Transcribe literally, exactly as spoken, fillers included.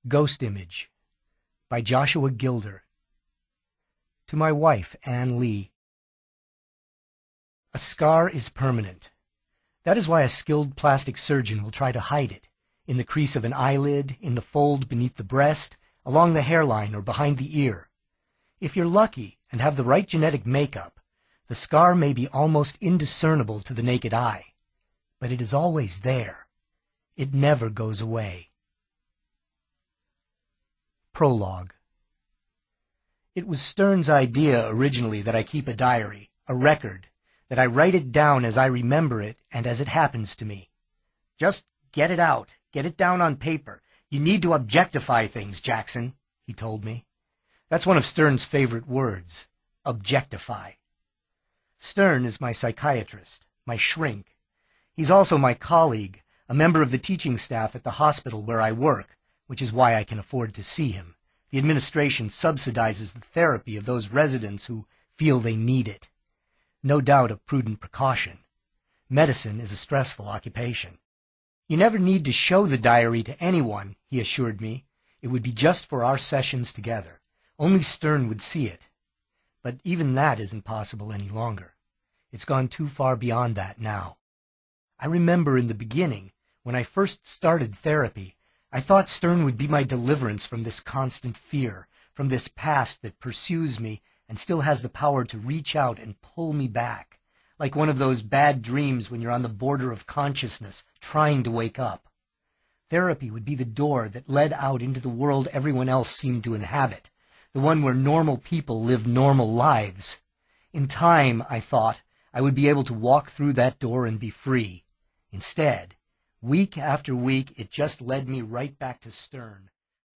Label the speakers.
Speaker 1: Ghost Image by Joshua Gilder. To my wife, Ann Lee. A scar is permanent. That is why a skilled plastic surgeon will try to hide it, in the crease of an eyelid, in the fold beneath the breast, along the hairline, or behind the ear. If you're lucky and have the right genetic makeup, the scar may be almost indiscernible to the naked eye. But it is always there. It never goes away. Prologue. It was Stern's idea originally that I keep a diary, a record, that I write it down as I remember it and as it happens to me. Just get it out, get it down on paper. You need to objectify things, Jackson, he told me. That's one of Stern's favorite words, objectify. Stern is my psychiatrist, my shrink. He's also my colleague, a member of the teaching staff at the hospital where I work, which is why I can afford to see him. The administration subsidizes the therapy of those residents who feel they need it. No doubt a prudent precaution. Medicine is a stressful occupation. You never need to show the diary to anyone, he assured me. It would be just for our sessions together. Only Stern would see it. But even that isn't possible any longer. It's gone too far beyond that now. I remember in the beginning, when I first started therapy, I thought Stern would be my deliverance from this constant fear, from this past that pursues me and still has the power to reach out and pull me back, like one of those bad dreams when you're on the border of consciousness, trying to wake up. Therapy would be the door that led out into the world everyone else seemed to inhabit, the one where normal people live normal lives. In time, I thought, I would be able to walk through that door and be free. Instead, week after week, it just led me right back to Stern,